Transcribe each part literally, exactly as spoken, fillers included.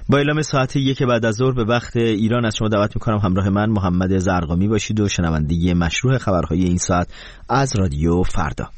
با اعلام ساعت یک بعد از ظهر به وقت ایران از شما دعوت میکنم همراه من محمد زرقامی باشید و شنونده مشروع خبرهای این ساعت از رادیو فردا.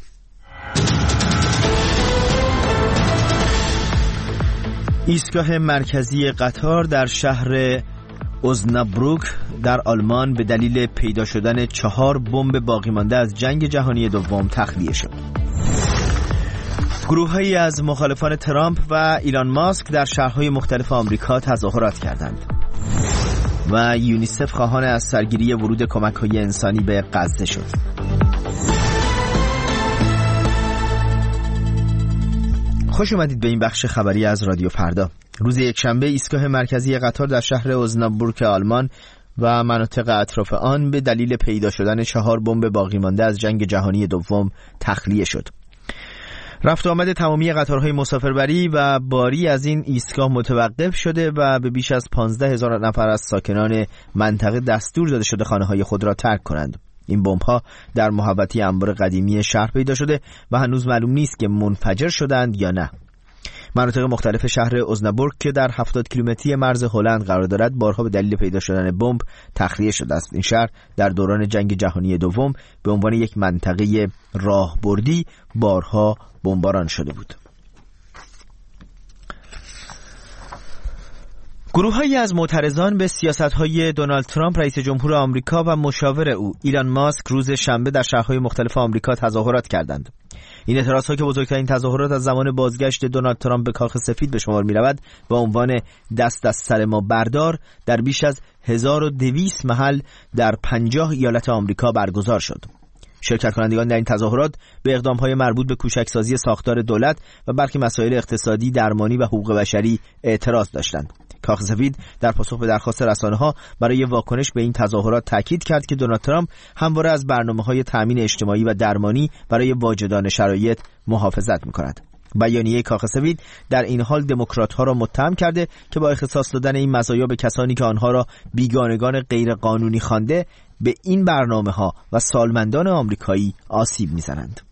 ایستگاه مرکزی قطار در شهر اوزنابروک در آلمان به دلیل پیدا شدن چهار بمب باقی مانده از جنگ جهانی دوم تخلیه شد. گروه‌هایی از مخالفان ترامپ و ایلان ماسک در شهرهای مختلف آمریکا تظاهرات کردند و یونیسف خواهان از سرگیری ورود کمک‌های انسانی به غزه شد. خوش اومدید به این بخش خبری از رادیو فردا. روز یکشنبه ایستگاه مرکزی قطار در شهر اوزنابروک آلمان و مناطق اطراف آن به دلیل پیدا شدن چهار بمب باقی مانده از جنگ جهانی دوم تخلیه شد. رفت و آمد تمامی قطارهای مسافربری و باری از این ایستگاه متوقف شده و به بیش از پانزده هزار نفر از ساکنان منطقه دستور داده شده خانه‌های خود را ترک کنند. این بمب‌ها در محوطه انبار قدیمی شهر پیدا شده و هنوز معلوم نیست که منفجر شدند یا نه. مناطق مختلف شهر اوزنابورگ که در هفتاد کیلومتری مرز هلند قرار دارد بارها به دلیل پیدا شدن بمب تخلیه شده است. این شهر در دوران جنگ جهانی دوم به عنوان یک منطقه راهبردی بارها بمباران شده بود. گروه‌هایی از معترضان به سیاست‌های دونالد ترامپ رئیس جمهور آمریکا و مشاور او ایلان ماسک روز شنبه در شهرهای مختلف آمریکا تظاهرات کردند. این اعتراضها که بزرگترین تظاهرات از زمان بازگشت دونالد ترامپ به کاخ سفید به شمار می‌رود، با عنوان دست از سر ما بردار در بیش از هزار و دویست محل در پنجاه ایالت آمریکا برگزار شد. شرکت کنندگان در این تظاهرات به اقدام‌های مربوط به کوچکسازی ساختار دولت و برخی مسائل اقتصادی، درمانی و حقوق بشری اعتراض داشتند. کاخ سفید در پاسخ به درخواست رسانه‌ها برای واکنش به این تظاهرات تاکید کرد که دونالد ترامپ همواره از برنامه‌های تامین اجتماعی و درمانی برای واجدان شرایط محافظت می‌کند. بیانیه کاخ سفید در این حال دموکرات‌ها را متهم کرده که با اختصاص دادن این مزایا به کسانی که آنها را بیگانگان غیرقانونی خوانده به این برنامه‌ها و سالمندان آمریکایی آسیب می‌زنند.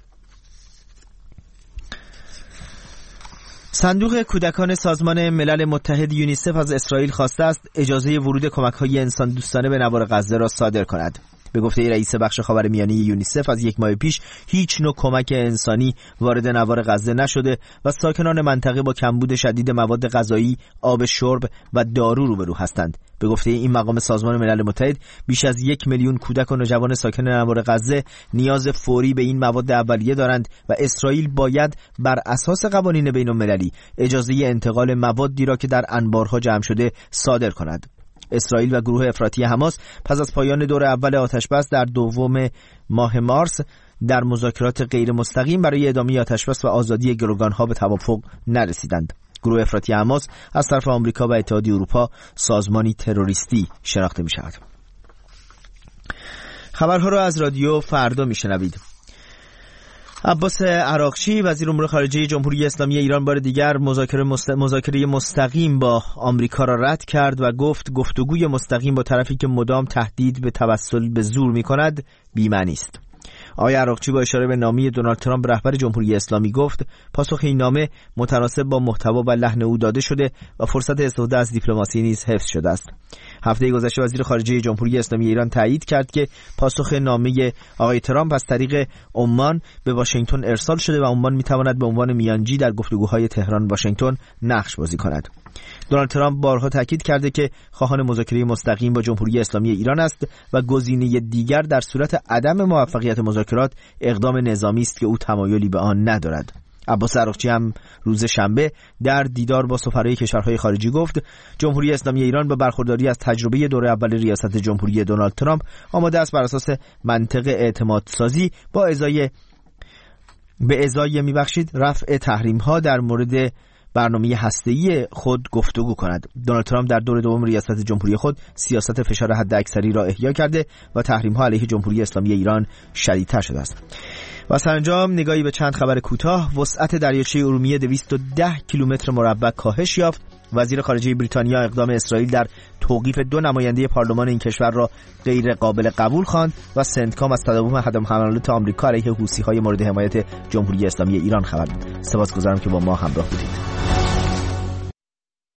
صندوق کودکان سازمان ملل متحد یونیسف از اسرائیل خواسته است اجازه ورود کمک‌های انسان دوستانه به نوار غزه را صادر کند. به گفته رئیس بخش خاورمیانه یونیسف از یک ماه پیش هیچ نوع کمک انسانی وارد نوار غزه نشده و ساکنان منطقه با کمبود شدید مواد غذایی، آب شرب و دارو روبرو هستند. به گفته این مقام سازمان ملل متحد بیش از یک میلیون کودک و نوجوان ساکن نوار غزه نیاز فوری به این مواد اولیه دارند و اسرائیل باید بر اساس قوانین بین‌المللی اجازه انتقال موادی را که در انبارها جمع شده صادر کند. اسرائیل و گروه افراطی حماس پس از پایان دور اول آتشبس در دوم ماه مارس در مذاکرات غیر مستقیم برای ادامه آتشبس و آزادی گروگانها به توافق نرسیدند. گروه افراطی حماس از طرف آمریکا و اتحادیه اروپا سازمانی تروریستی شناخته می شود. خبرها را از رادیو فردا می شنوید. عباس عراقچی وزیر امور خارجه جمهوری اسلامی ایران بار دیگر مذاکره مست... مذاکره مستقیم با آمریکا را رد کرد و گفت گفتگوی مستقیم با طرفی که مدام تهدید به توسل به زور می‌کند بی‌معنی است. آقای عراقچی با اشاره به نامه دونالد ترامپ رهبر جمهوری اسلامی گفت پاسخ این نامه متناسب با محتوا و لحن او داده شده و فرصت استفاده از دیپلماسی نیز حفظ شده است. هفته گذشته وزیر خارجه جمهوری اسلامی ایران تایید کرد که پاسخ نامه آقای ترامپ از طریق عمان به واشنگتن ارسال شده و عمان میتواند به عنوان میانجی در گفتگوهای تهران واشنگتن نقش بازی کند. دونالد ترامپ بارها تاکید کرده که خواهان مذاکره مستقیم با جمهوری اسلامی ایران است و گزینه دیگر در صورت عدم موفقیت مذاکرات اقدام نظامی است که او تمایلی به آن ندارد. عباس عراقچی هم روز شنبه در دیدار با سفرای کشورهای خارجی گفت جمهوری اسلامی ایران با برخورداری از تجربه دوره اول ریاست جمهوری دونالد ترامپ آماده است بر اساس منطق اعتماد سازی با ازای به ازای میبخشید رفع تحریم ها در مورد برنامه هسته‌ای خود گفتگو کند. دونالد ترامپ در دور دوم ریاست جمهوری خود سیاست فشار حداکثری را احیا کرده و تحریم‌ها علیه جمهوری اسلامی ایران شدیدتر شده است. و سرانجام نگاهی به چند خبر کوتاه. وسعت دریاچه ارومیه دویست و ده کیلومتر مربع کاهش یافت. وزیر خارجه بریتانیا اقدام اسرائیل در توقیف دو نماینده پارلمان این کشور را غیر قابل قبول خواند و سنتکام از تداوم حملات آمریکا علیه حوثی‌های مورد حمایت جمهوری اسلامی ایران خبر داد. سپاسگزارم که با ما همراه بودید.